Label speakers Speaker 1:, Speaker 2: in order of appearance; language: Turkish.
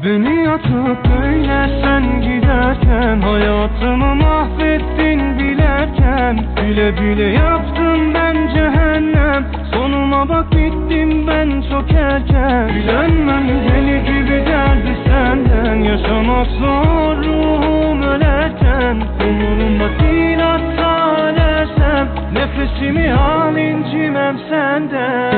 Speaker 1: Beni atıp böyle sen giderken, hayatımı mahvettin bilerken, bile bile yaptım ben cehennem. Sonuma bak bittim ben çok erken. Bilenmem deli gibi geldi senden. Yaşamak zor ruhum ölerken. Umurumda değil hatta ölersem. Nefesimi al incimem senden.